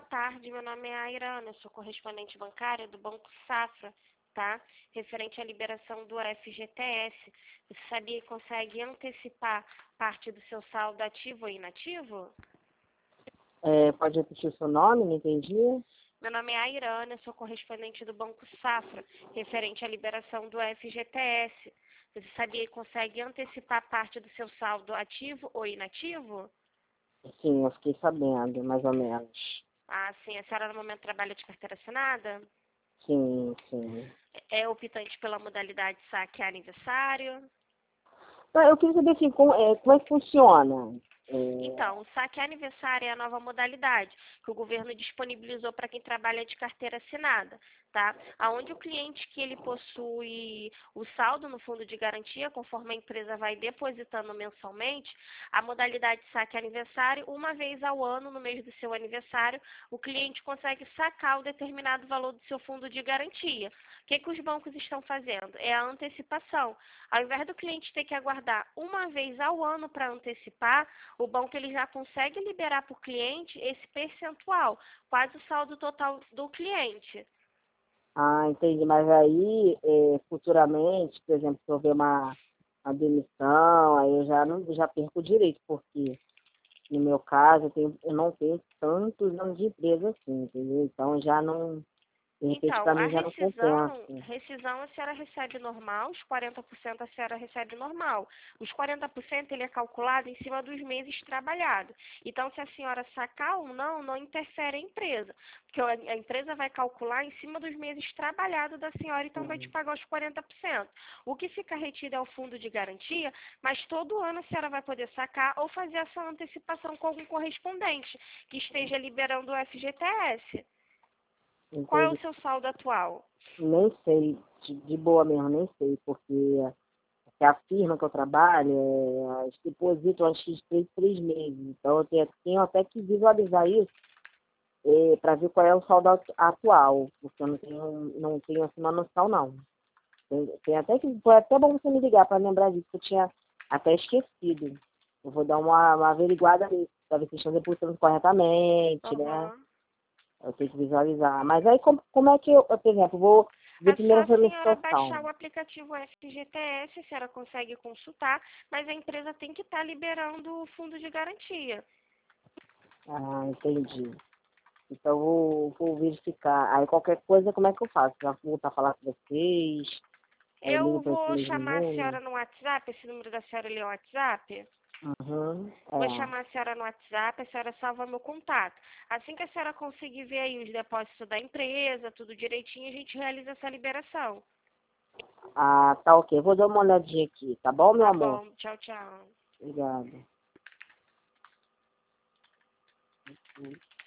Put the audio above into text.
tarde, meu nome é Airana, eu sou correspondente bancária do Banco Safra, tá? Referente à liberação do FGTS. Você sabia que consegue antecipar parte do seu saldo ativo ou inativo? Pode repetir o seu nome? Não entendi. Meu nome é Airana, eu sou correspondente do Banco Safra, referente à liberação do FGTS. Você sabia que consegue antecipar parte do seu saldo ativo ou inativo? Sim, eu fiquei sabendo, mais ou menos. Ah, sim. A senhora no momento trabalha de carteira assinada? Sim, sim. É optante pela modalidade saque aniversário? Não, eu queria saber assim, como é que funciona. É, Então, o saque aniversário é a nova modalidade que o governo disponibilizou para quem trabalha de carteira assinada, tá? Aonde o cliente que ele possui o saldo no fundo de garantia, conforme a empresa vai depositando mensalmente, a modalidade saque aniversário, uma vez ao ano, no mês do seu aniversário, o cliente consegue sacar o determinado valor do seu fundo de garantia. O que os bancos estão fazendo? É a antecipação. Ao invés do cliente ter que aguardar uma vez ao ano para antecipar, o banco ele já consegue liberar para o cliente esse percentual, quase o saldo total do cliente. entendi. Mas aí, futuramente, por exemplo, se houver uma demissão, aí eu já perco o direito, porque no meu caso eu não tenho tantos anos de empresa assim, entendeu? Então já não, de repente Então, para a mim já não compensa. rescisão a senhora recebe normal, os 40% a senhora recebe normal. Os 40% ele é calculado em cima dos meses trabalhados. Então, se a senhora sacar ou não, não interfere a empresa. Porque a empresa vai calcular em cima dos meses trabalhados da senhora, então vai te pagar os 40%. O que fica retido é o fundo de garantia, mas todo ano a senhora vai poder sacar ou fazer essa antecipação com algum correspondente que esteja liberando o FGTS. Qual é o Entendi. seu saldo atual? Nem sei, de boa mesmo, nem sei, porque a firma que eu trabalho, eles depositam antes de 3 meses. Então eu tenho até que visualizar isso para ver qual é o saldo atual, porque eu não tenho assim uma noção não. Tem até que foi até bom você me ligar para lembrar disso, que eu tinha até esquecido. Eu vou dar uma averiguada nisso, para ver se estão depositando corretamente, né? Uhum. Eu tenho que visualizar. Mas aí como é que eu, por exemplo, vou ver É só primeiro a essa minha senhora baixar situação. o aplicativo FGTS, a senhora consegue consultar, mas a empresa tem que estar liberando o fundo de garantia. Ah, entendi. Então vou verificar. Aí qualquer coisa, como é que eu faço? Já vou voltar a falar com vocês? Aí eu ligo Eu para esse vou mesmo chamar a número? senhora no WhatsApp, esse número da senhora ali é o WhatsApp. Uhum, Vou chamar a senhora no WhatsApp, a senhora salva meu contato. Assim que a senhora conseguir ver aí os depósitos da empresa, tudo direitinho, a gente realiza essa liberação. Ah, tá ok. Vou dar uma olhadinha aqui, tá bom, meu Tá amor? bom, tchau, tchau. Obrigado.